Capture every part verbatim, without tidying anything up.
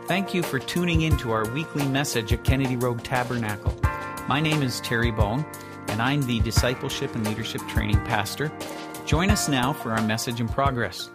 Thank you for tuning in to our weekly message at Kennedy Road Tabernacle. My name is Terry Bone, and I'm the Discipleship and Leadership Training Pastor. Join us now for our message in progress.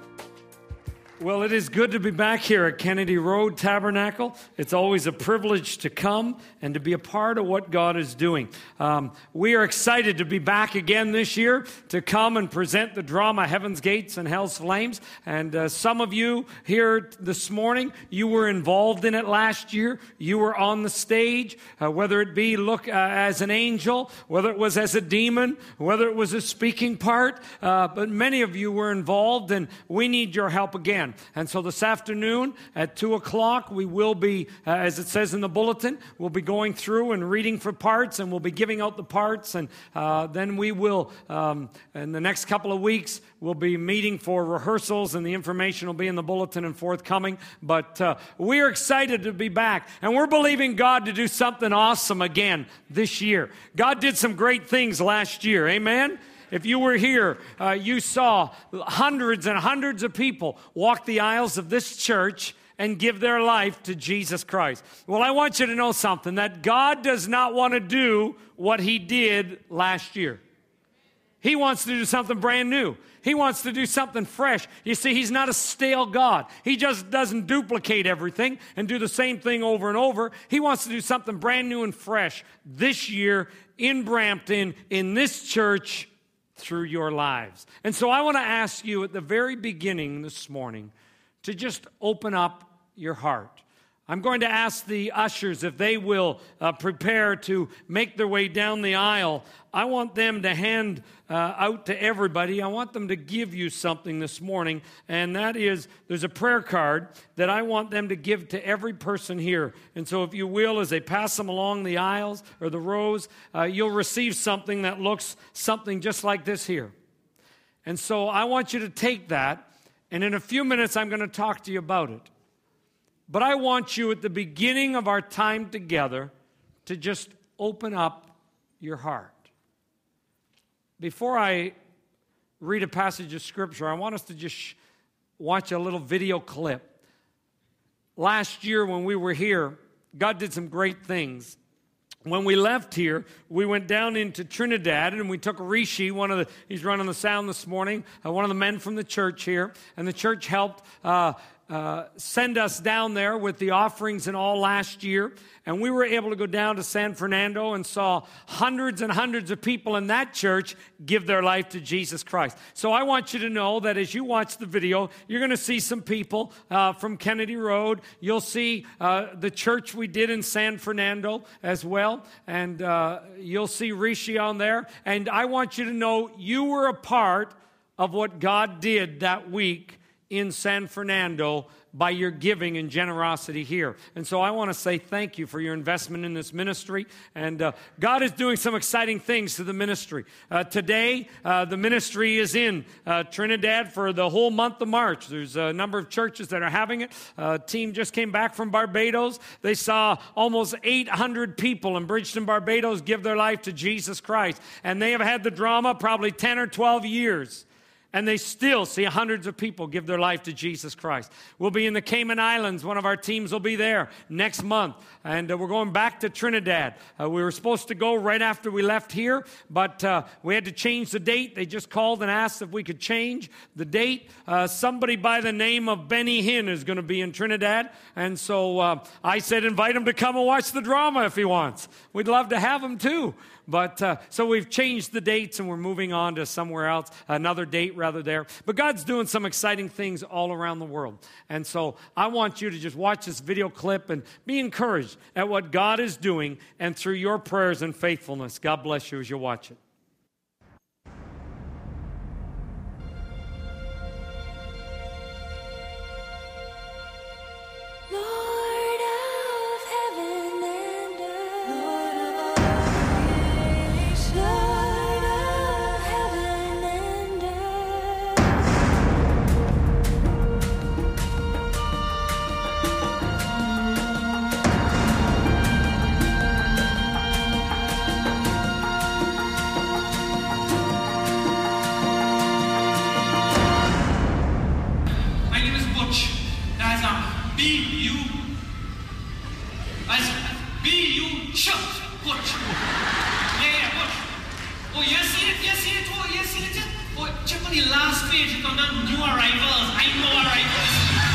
Well, it is good to be back here at Kennedy Road Tabernacle. It's always a privilege to come and to be a part of what God is doing. Um, we are excited to be back again this year to come and present the drama Heaven's Gates and Hell's Flames. And uh, some of you here this morning, you were involved in it last year. You were on the stage, uh, whether it be look uh, as an angel, whether it was as a demon, whether it was a speaking part. Uh, but many of you were involved, and we need your help again. And so this afternoon at two o'clock, we will be, uh, as it says in the bulletin, we'll be going through and reading for parts, and we'll be giving out the parts. And uh, then we will, um, in the next couple of weeks, we'll be meeting for rehearsals, and the information will be in the bulletin and forthcoming. But uh, we are excited to be back, and we're believing God to do something awesome again this year. God did some great things last year. Amen? If you were here, uh, you saw hundreds and hundreds of people walk the aisles of this church and give their life to Jesus Christ. Well, I want you to know something, that God does not want to do what He did last year. He wants to do something brand new. He wants to do something fresh. You see, He's not a stale God. He just doesn't duplicate everything and do the same thing over and over. He wants to do something brand new and fresh this year in Brampton, in this church, through your lives. And so I want to ask you at the very beginning this morning to just open up your heart. I'm going to ask the ushers if they will uh, prepare to make their way down the aisle. I want them to hand uh, out to everybody. I want them to give you something this morning, and that is, there's a prayer card that I want them to give to every person here. And so if you will, as they pass them along the aisles or the rows, uh, you'll receive something that looks something just like this here. And so I want you to take that, and in a few minutes I'm going to talk to you about it. But I want you at the beginning of our time together to just open up your heart. Before I read a passage of Scripture, I want us to just sh- watch a little video clip. Last year when we were here, God did some great things. When we left here, we went down into Trinidad, and we took Rishi, one of the, he's running the sound this morning, uh, one of the men from the church here, and the church helped uh, Uh, send us down there with the offerings and all last year. And we were able to go down to San Fernando and saw hundreds and hundreds of people in that church give their life to Jesus Christ. So I want you to know that as you watch the video, you're going to see some people uh, from Kennedy Road. You'll see uh, the church we did in San Fernando as well. And uh, you'll see Rishi on there. And I want you to know you were a part of what God did that week in San Fernando by your giving and generosity here. And so I want to say thank you for your investment in this ministry. And uh, God is doing some exciting things to the ministry. Uh, today, uh, the ministry is in uh, Trinidad for the whole month of March. There's a number of churches that are having it. A team just came back from Barbados. They saw almost eight hundred people in Bridgeton, Barbados give their life to Jesus Christ. And they have had the drama probably ten or twelve years. And they still see hundreds of people give their life to Jesus Christ. We'll be in the Cayman Islands. One of our teams will be there next month. And uh, we're going back to Trinidad. Uh, we were supposed to go right after we left here, but uh, we had to change the date. They just called and asked if we could change the date. Uh, somebody by the name of Benny Hinn is going to be in Trinidad. And so uh, I said, invite him to come and watch the drama if he wants. We'd love to have him too. But uh, so we've changed the dates and we're moving on to somewhere else, another date rather there. But God's doing some exciting things all around the world. And so I want you to just watch this video clip and be encouraged at what God is doing and through your prayers and faithfulness. God bless you as you watch it. As be you shut. What? Yeah, what? Oh, yes, it, yes, it, oh, yes, it. Oh, check on the last page. It's on the new arrivals. I know arrivals.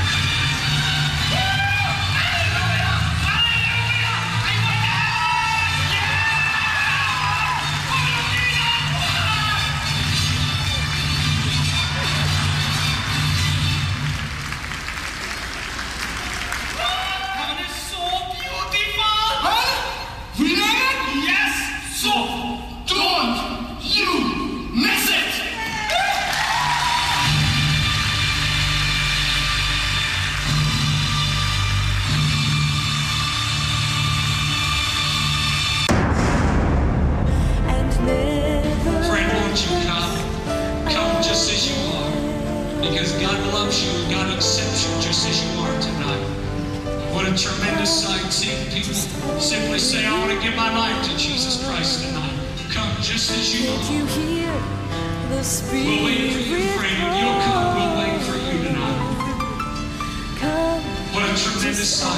Tremendous sight, seeing people simply say, I want to give my life to Jesus Christ tonight. Come just as you are. You hear the Spirit we'll wait for you, friend. You'll come. We'll wait for you tonight. Come, what a tremendous sight.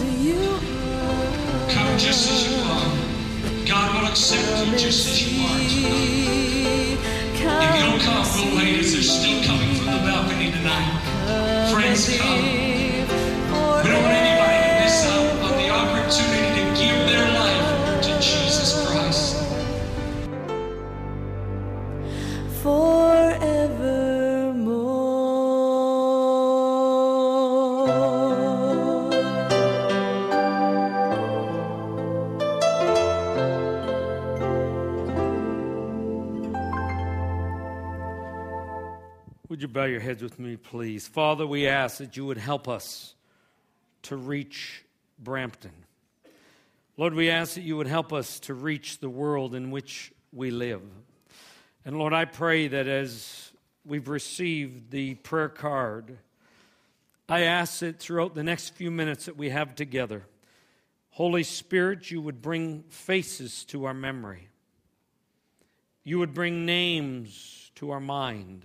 Come just as you are. God will accept you just as you are tonight. If you'll come, we'll wait as they're still coming from the balcony tonight. Friends, come. We don't want anybody to miss out on the opportunity to give their life to Jesus Christ. Would you bow your heads with me, please? Father, we ask that you would help us to reach Brampton. Lord, we ask that you would help us to reach the world in which we live. And Lord, I pray that as we've received the prayer card, I ask that throughout the next few minutes that we have together, Holy Spirit, you would bring faces to our memory. You would bring names to our mind.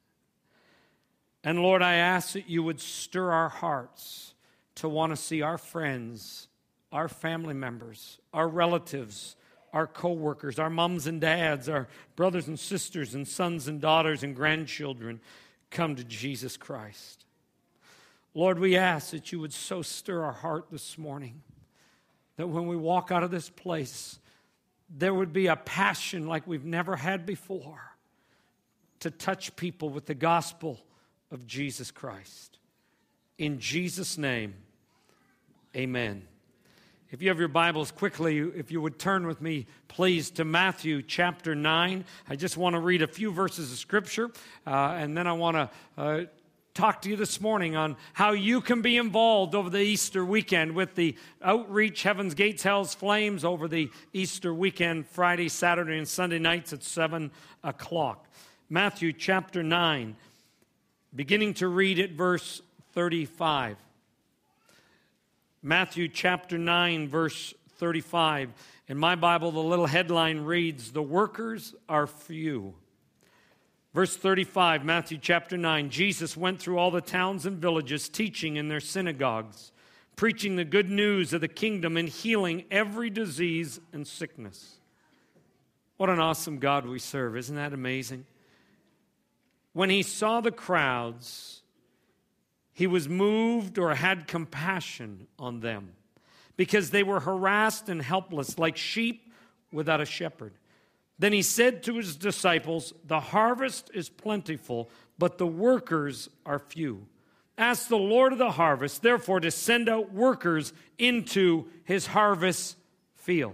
And Lord, I ask that you would stir our hearts to want to see our friends, our family members, our relatives, our co-workers, our moms and dads, our brothers and sisters and sons and daughters and grandchildren come to Jesus Christ. Lord, we ask that you would so stir our heart this morning that when we walk out of this place, there would be a passion like we've never had before to touch people with the gospel of Jesus Christ. In Jesus' name, amen. If you have your Bibles, quickly, if you would turn with me, please, to Matthew chapter nine. I just want to read a few verses of Scripture, uh, and then I want to uh, talk to you this morning on how you can be involved over the Easter weekend with the Outreach Heaven's Gates, Hell's Flames over the Easter weekend, Friday, Saturday, and Sunday nights at seven o'clock. Matthew chapter nine, beginning to read at verse thirty-five. Matthew chapter nine, verse thirty-five. In my Bible, the little headline reads, "The workers are few." Verse thirty-five, Matthew chapter nine. Jesus went through all the towns and villages, teaching in their synagogues, preaching the good news of the kingdom and healing every disease and sickness. What an awesome God we serve. Isn't that amazing? When he saw the crowds, he was moved or had compassion on them because they were harassed and helpless like sheep without a shepherd. Then he said to his disciples, "The harvest is plentiful, but the workers are few. Ask the Lord of the harvest, therefore, to send out workers into his harvest field."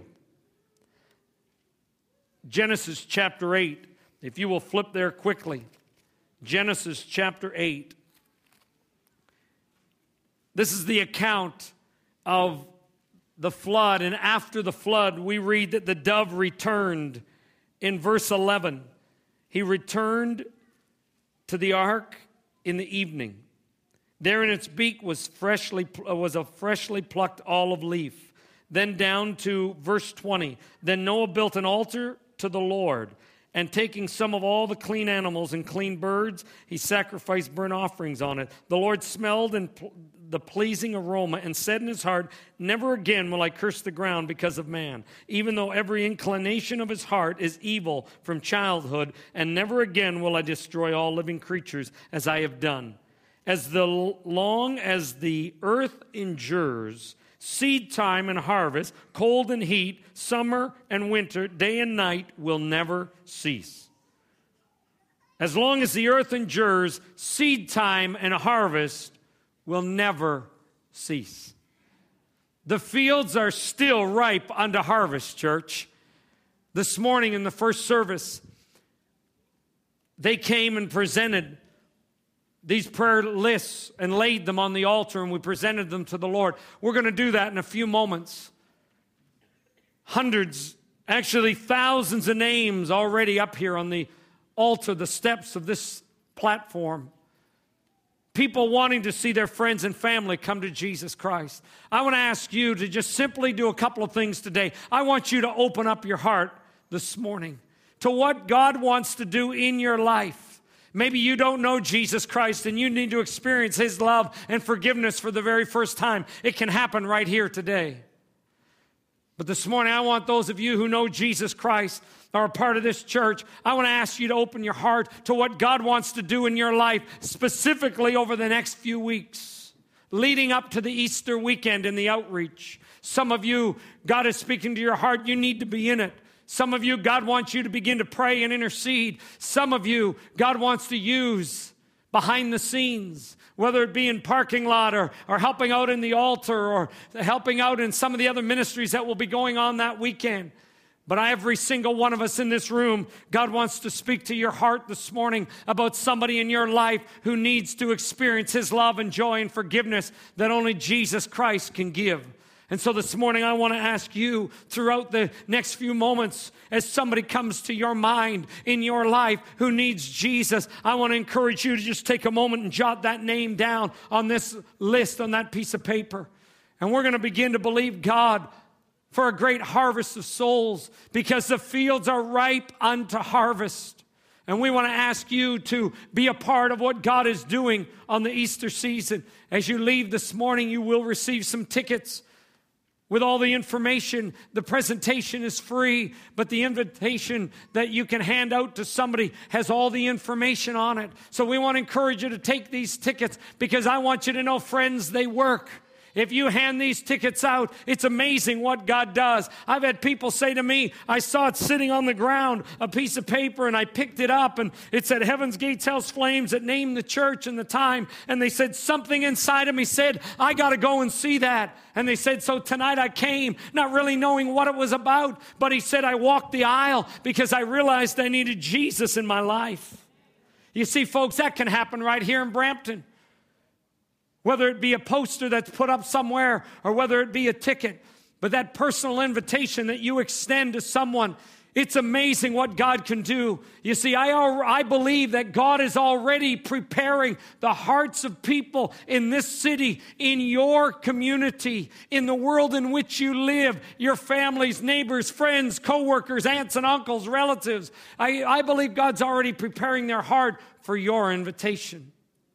Genesis chapter eight, if you will flip there quickly. Genesis chapter eight. This is the account of the flood, and after the flood, we read that the dove returned. In verse eleven, he returned to the ark in the evening. There in its beak was freshly was a freshly plucked olive leaf. Then down to verse twenty. Then Noah built an altar to the Lord, and taking some of all the clean animals and clean birds, he sacrificed burnt offerings on it. The Lord smelled and the pleasing aroma, and said in his heart, never again will I curse the ground because of man, even though every inclination of his heart is evil from childhood, and never again will I destroy all living creatures as I have done. As the long as the earth endures, seed time and harvest, cold and heat, summer and winter, day and night will never cease. As long as the earth endures, seed time and harvest will never cease. The fields are still ripe unto harvest, church. This morning in the first service, they came and presented these prayer lists and laid them on the altar, and we presented them to the Lord. We're going to do that in a few moments. Hundreds, actually thousands of names already up here on the altar, the steps of this platform. People wanting to see their friends and family come to Jesus Christ. I want to ask you to just simply do a couple of things today. I want you to open up your heart this morning to what God wants to do in your life. Maybe you don't know Jesus Christ and you need to experience His love and forgiveness for the very first time. It can happen right here today. But this morning, I want those of you who know Jesus Christ, are a part of this church, I want to ask you to open your heart to what God wants to do in your life, specifically over the next few weeks, leading up to the Easter weekend and the outreach. Some of you, God is speaking to your heart. You need to be in it. Some of you, God wants you to begin to pray and intercede. Some of you, God wants to use behind the scenes, whether it be in parking lot or, or helping out in the altar or helping out in some of the other ministries that will be going on that weekend. But every single one of us in this room, God wants to speak to your heart this morning about somebody in your life who needs to experience His love and joy and forgiveness that only Jesus Christ can give. And so this morning, I want to ask you throughout the next few moments, as somebody comes to your mind in your life who needs Jesus, I want to encourage you to just take a moment and jot that name down on this list, on that piece of paper. And we're going to begin to believe God for a great harvest of souls, because the fields are ripe unto harvest. And we want to ask you to be a part of what God is doing on the Easter season. As you leave this morning, you will receive some tickets with all the information. The presentation is free, but the invitation that you can hand out to somebody has all the information on it. So we want to encourage you to take these tickets, because I want you to know, friends, they work. If you hand these tickets out, it's amazing what God does. I've had people say to me, I saw it sitting on the ground, a piece of paper, and I picked it up, and it said Heaven's Gates House Flames. It named the church and the time, and they said something inside of me said, I got to go and see that. And they said, so tonight I came, not really knowing what it was about, but he said, I walked the aisle because I realized I needed Jesus in my life. You see, folks, that can happen right here in Brampton. Whether it be a poster that's put up somewhere or whether it be a ticket. But that personal invitation that you extend to someone, it's amazing what God can do. You see, I, I believe that God is already preparing the hearts of people in this city, in your community, in the world in which you live, your families, neighbors, friends, co-workers, aunts and uncles, relatives. I, I believe God's already preparing their heart for your invitation.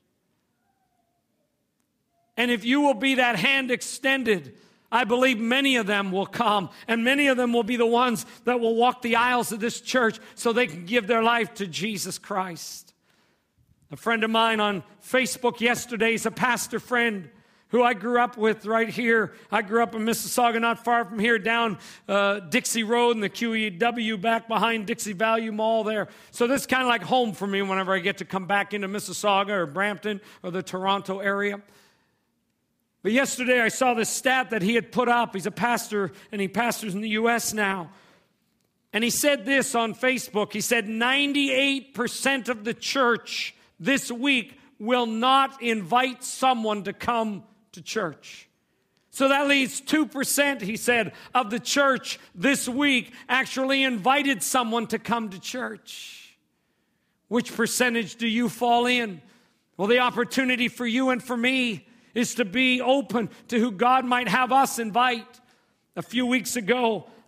And if you will be that hand extended, I believe many of them will come, and many of them will be the ones that will walk the aisles of this church so they can give their life to Jesus Christ. A friend of mine on Facebook yesterday is a pastor friend who I grew up with right here. I grew up in Mississauga, not far from here, down uh, Dixie Road and the Q E W back behind Dixie Value Mall there. So this is kind of like home for me whenever I get to come back into Mississauga or Brampton or the Toronto area. But yesterday I saw this stat that he had put up. He's a pastor, and he pastors in the U S now. And he said this on Facebook. He said, ninety-eight percent of the church this week will not invite someone to come to church. So that leaves two percent, he said, of the church this week actually invited someone to come to church. Which percentage do you fall in? Well, the opportunity for you and for me is to be open to who God might have us invite. A few weeks ago,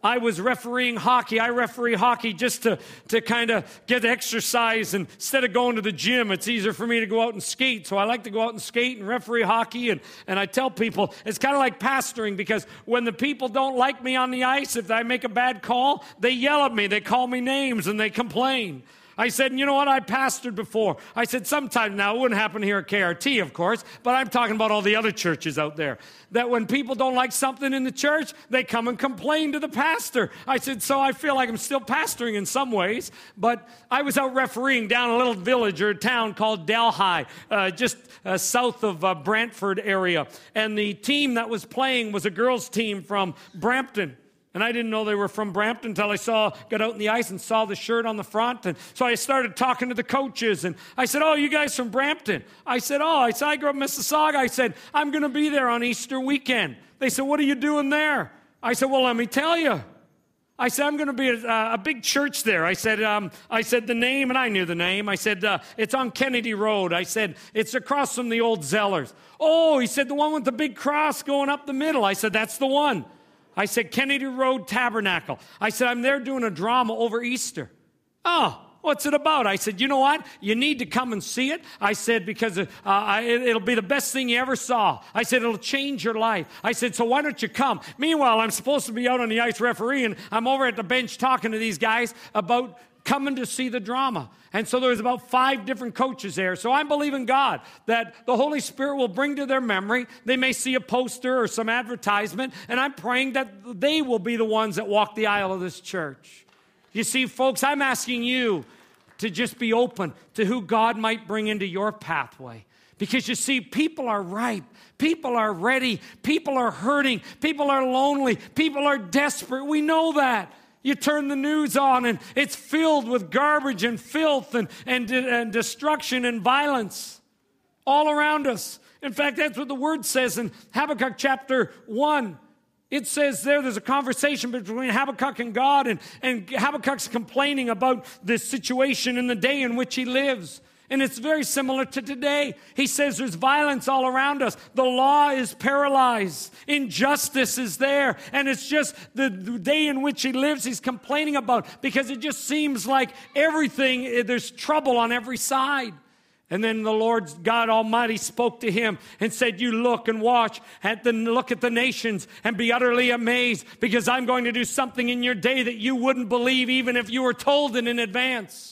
I was refereeing hockey. I referee hockey just to, to kind of get exercise. And instead of going to the gym, it's easier for me to go out and skate. So I like to go out and skate and referee hockey. And, and I tell people, it's kind of like pastoring, because when the people don't like me on the ice, if I make a bad call, they yell at me. They call me names and they complain. I said, and you know what? I pastored before. I said, sometimes now, it wouldn't happen here at K R T, of course, but I'm talking about all the other churches out there, that when people don't like something in the church, they come and complain to the pastor. I said, so I feel like I'm still pastoring in some ways, but I was out refereeing down a little village or a town called Delhi, uh, just uh, south of uh, Brantford area, and the team that was playing was a girls' team from Brampton. And I didn't know they were from Brampton until I saw, got out in the ice and saw the shirt on the front. And so I started talking to the coaches. And I said, oh, you guys from Brampton? I said, oh, I said, I grew up in Mississauga. I said, I'm going to be there on Easter weekend. They said, what are you doing there? I said, well, let me tell you. I said, I'm going to be at a, a big church there. I said, um, I said the name, and I knew the name. I said, uh, it's on Kennedy Road. I said, it's across from the old Zellers. Oh, he said, the one with the big cross going up the middle. I said, that's the one. I said, Kennedy Road Tabernacle. I said, I'm there doing a drama over Easter. Oh, what's it about? I said, you know what? You need to come and see it. I said, because uh, I, it'll be the best thing you ever saw. I said, it'll change your life. I said, so why don't you come? Meanwhile, I'm supposed to be out on the ice refereeing. I'm over at the bench talking to these guys about coming to see the drama. And so there's about five different coaches there. So I'm believing God that the Holy Spirit will bring to their memory. They may see a poster or some advertisement, and I'm praying that they will be the ones that walk the aisle of this church. You see, folks, I'm asking you to just be open to who God might bring into your pathway. Because you see, people are ripe. People are ready. People are hurting. People are lonely. People are desperate. We know that. You turn the news on and it's filled with garbage and filth and, and, and destruction and violence all around us. In fact, that's what the word says in Habakkuk chapter one. It says there, there's a conversation between Habakkuk and God, and, and Habakkuk's complaining about this situation in the day in which he lives. And it's very similar to today. He says there's violence all around us. The law is paralyzed. Injustice is there. And it's just the, the day in which he lives he's complaining about, because it just seems like everything, there's trouble on every side. And then the Lord God Almighty spoke to him and said, you look and watch at the look at the nations and be utterly amazed, because I'm going to do something in your day that you wouldn't believe even if you were told it in advance.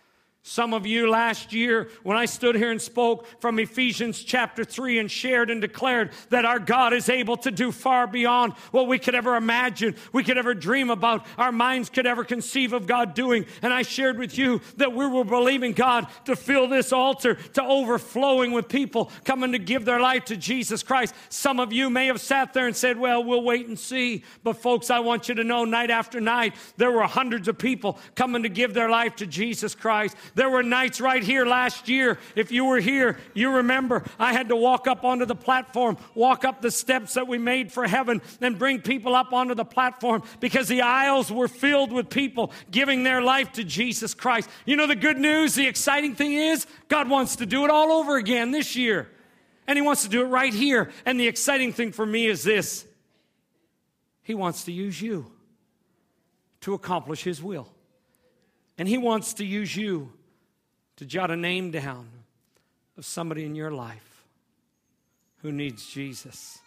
Some of you last year, when I stood here and spoke from Ephesians chapter three and shared and declared that our God is able to do far beyond what we could ever imagine, we could ever dream about, our minds could ever conceive of God doing. And I shared with you that we were believing God to fill this altar to overflowing with people coming to give their life to Jesus Christ. Some of you may have sat there and said, well, we'll wait and see. But folks, I want you to know, night after night, there were hundreds of people coming to give their life to Jesus Christ. There were nights right here last year. If you were here, you remember I had to walk up onto the platform, walk up the steps that we made for heaven, and bring people up onto the platform because the aisles were filled with people giving their life to Jesus Christ. You know the good news, the exciting thing is, God wants to do it all over again this year. And he wants to do it right here. And the exciting thing for me is this. He wants to use you to accomplish his will. And he wants to use you to jot a name down of somebody in your life who needs Jesus.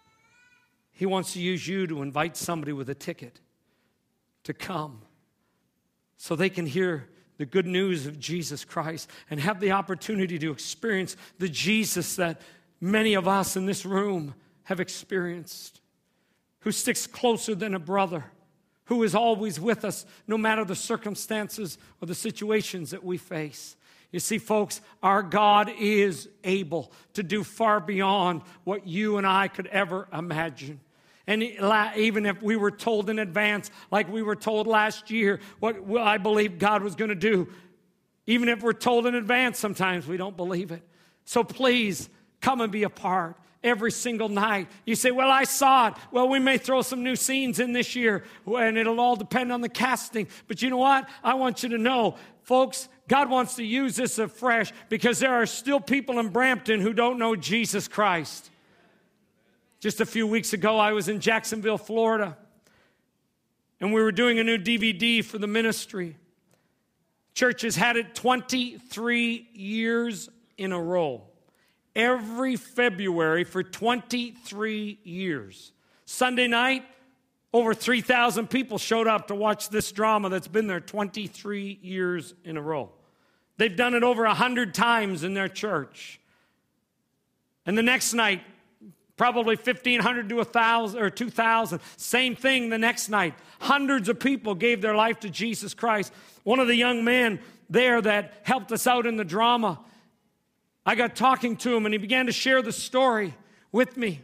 He wants to use you to invite somebody with a ticket to come so they can hear the good news of Jesus Christ and have the opportunity to experience the Jesus that many of us in this room have experienced, who sticks closer than a brother, who is always with us no matter the circumstances or the situations that we face. You see, folks, our God is able to do far beyond what you and I could ever imagine. And even if we were told in advance, like we were told last year, what I believe God was going to do, even if we're told in advance, sometimes we don't believe it. So please, come and be a part. Every single night. You say, well, I saw it. Well, we may throw some new scenes in this year, and it'll all depend on the casting. But you know what? I want you to know, folks, God wants to use this afresh because there are still people in Brampton who don't know Jesus Christ. Just a few weeks ago, I was in Jacksonville, Florida. And we were doing a new D V D for the ministry. Church has had it twenty-three years in a row. Every February for twenty-three years. Sunday night, over three thousand people showed up to watch this drama that's been there twenty-three years in a row. They've done it over one hundred times in their church. And the next night, probably fifteen hundred to one thousand or two thousand. Same thing the next night. Hundreds of people gave their life to Jesus Christ. One of the young men there that helped us out in the drama, I got talking to him and he began to share the story with me.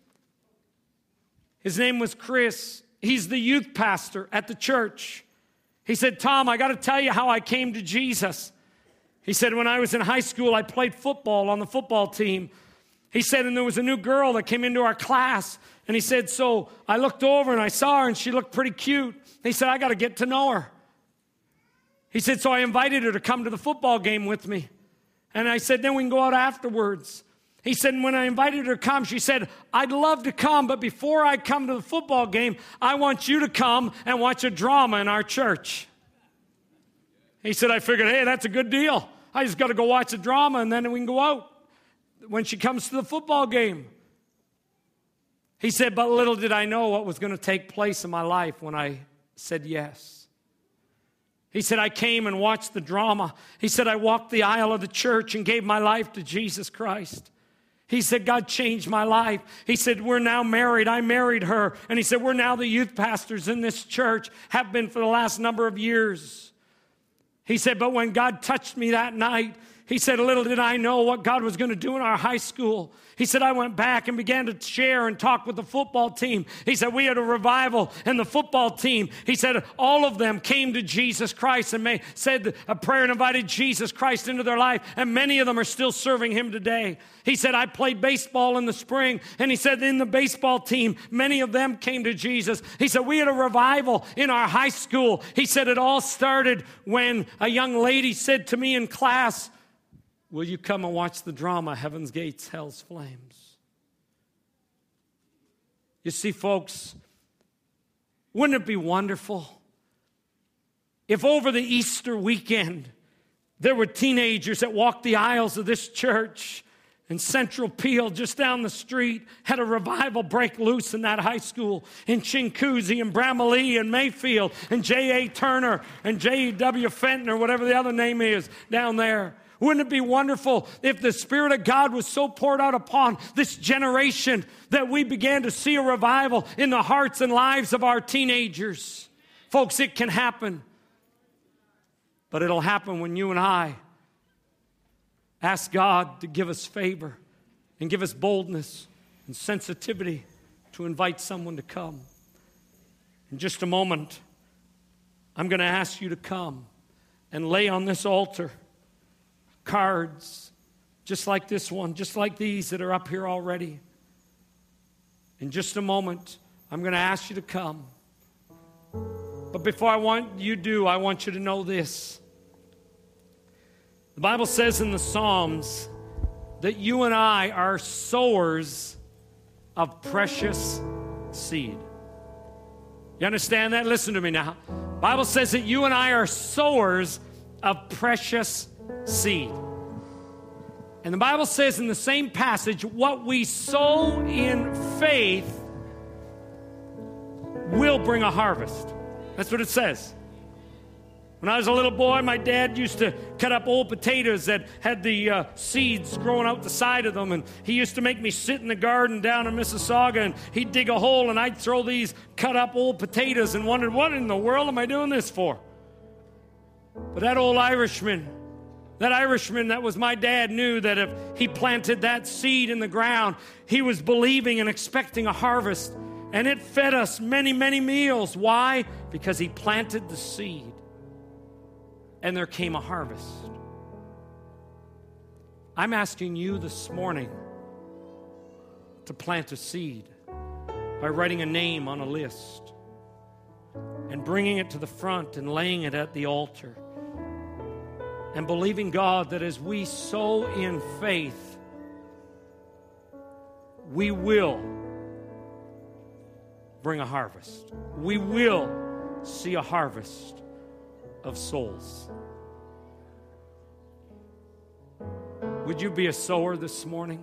His name was Chris. He's the youth pastor at the church. He said, Tom, I got to tell you how I came to Jesus. He said, when I was in high school, I played football on the football team. He said, and there was a new girl that came into our class. And he said, so I looked over and I saw her and she looked pretty cute. He said, I got to get to know her. He said, so I invited her to come to the football game with me. And I said, then we can go out afterwards. He said, when I invited her to come, she said, I'd love to come, but before I come to the football game, I want you to come and watch a drama in our church. He said, I figured, hey, that's a good deal. I just got to go watch a drama and then we can go out when she comes to the football game. He said, but little did I know what was going to take place in my life when I said yes. He said, I came and watched the drama. He said, I walked the aisle of the church and gave my life to Jesus Christ. He said, God changed my life. He said, we're now married. I married her. And he said, we're now the youth pastors in this church, have been for the last number of years. He said, but when God touched me that night, he said, little did I know what God was going to do in our high school. He said, I went back and began to share and talk with the football team. He said, we had a revival in the football team. He said, all of them came to Jesus Christ and may, said a prayer and invited Jesus Christ into their life. And many of them are still serving him today. He said, I played baseball in the spring. And he said, in the baseball team, many of them came to Jesus. He said, we had a revival in our high school. He said, it all started when a young lady said to me in class, will you come and watch the drama, Heaven's Gates, Hell's Flames? You see, folks, wouldn't it be wonderful if over the Easter weekend there were teenagers that walked the aisles of this church and Central Peel, just down the street, had a revival break loose in that high school, in Chinguacousy and Bramalea and Mayfield and J A Turner and J W Fenton or whatever the other name is down there. Wouldn't it be wonderful if the Spirit of God was so poured out upon this generation that we began to see a revival in the hearts and lives of our teenagers? Folks, it can happen. But it'll happen when you and I ask God to give us favor and give us boldness and sensitivity to invite someone to come. In just a moment, I'm going to ask you to come and lay on this altar cards, just like this one, just like these that are up here already. In just a moment, I'm going to ask you to come. But before I want you to do, I want you to know this. The Bible says in the Psalms that you and I are sowers of precious seed. You understand that? Listen to me now. The Bible says that you and I are sowers of precious seed. And the Bible says in the same passage, what we sow in faith will bring a harvest. That's what it says. When I was a little boy, my dad used to cut up old potatoes that had the uh, seeds growing out the side of them, and he used to make me sit in the garden down in Mississauga, and he'd dig a hole, and I'd throw these cut up old potatoes and wondered, what in the world am I doing this for? But that old Irishman, that Irishman that was my dad, knew that if he planted that seed in the ground, he was believing and expecting a harvest. And it fed us many, many meals. Why? Because he planted the seed. And there came a harvest. I'm asking you this morning to plant a seed by writing a name on a list and bringing it to the front and laying it at the altar. And believing God that as we sow in faith, we will bring a harvest. We will see a harvest of souls. Would you be a sower this morning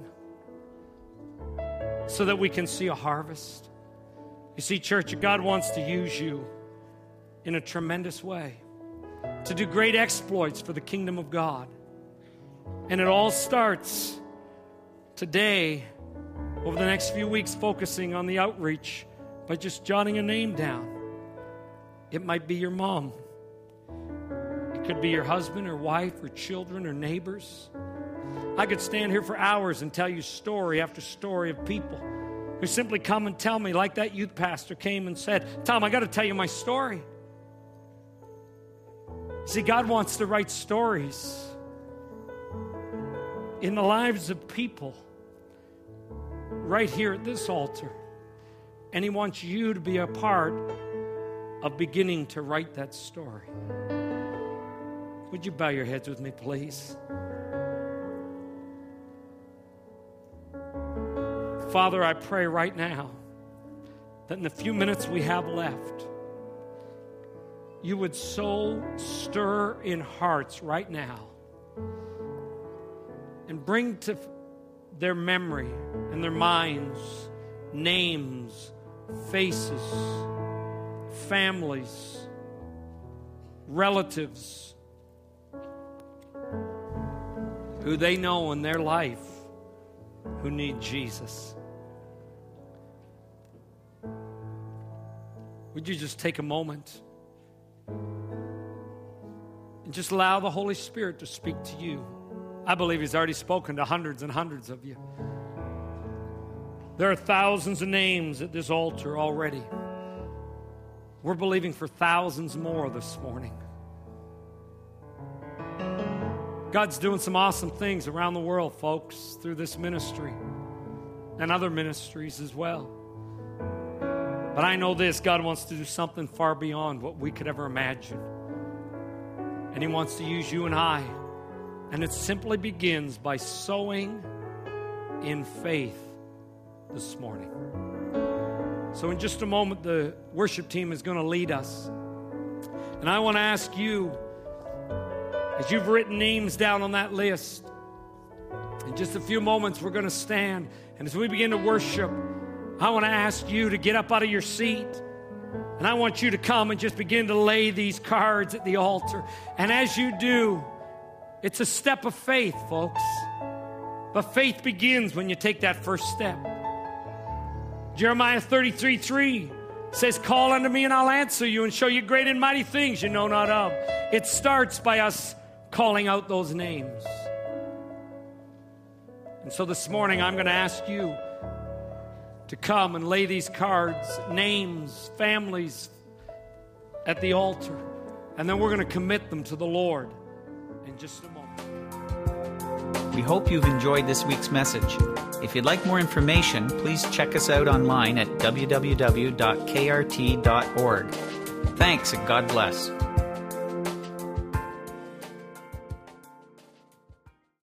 so that we can see a harvest? You see, church, God wants to use you in a tremendous way to do great exploits for the kingdom of God. And it all starts today, over the next few weeks, focusing on the outreach by just jotting a name down. It might be your mom. It could be your husband or wife or children or neighbors. I could stand here for hours and tell you story after story of people who simply come and tell me, like that youth pastor came and said, Tom, I got to tell you my story. See, God wants to write stories in the lives of people right here at this altar. And He wants you to be a part of beginning to write that story. Would you bow your heads with me, please? Father, I pray right now that in the few minutes we have left, you would so stir in hearts right now and bring to their memory and their minds names, faces, families, relatives who they know in their life who need Jesus. Would you just take a moment and just allow the Holy Spirit to speak to you? I believe He's already spoken to hundreds and hundreds of you. There are thousands of names at this altar already. We're believing for thousands more this morning. God's doing some awesome things around the world, folks, through this ministry and other ministries as well. But I know this, God wants to do something far beyond what we could ever imagine. And He wants to use you and I. And it simply begins by sowing in faith this morning. So in just a moment, the worship team is going to lead us. And I want to ask you, as you've written names down on that list, in just a few moments we're going to stand. And as we begin to worship, I want to ask you to get up out of your seat. And I want you to come and just begin to lay these cards at the altar. And as you do, it's a step of faith, folks. But faith begins when you take that first step. Jeremiah thirty-three three says, call unto me and I'll answer you and show you great and mighty things you know not of. It starts by us calling out those names. And so this morning I'm going to ask you to come and lay these cards, names, families at the altar. And then we're going to commit them to the Lord in just a moment. We hope you've enjoyed this week's message. If you'd like more information, please check us out online at w w w dot k r t dot org. Thanks and God bless.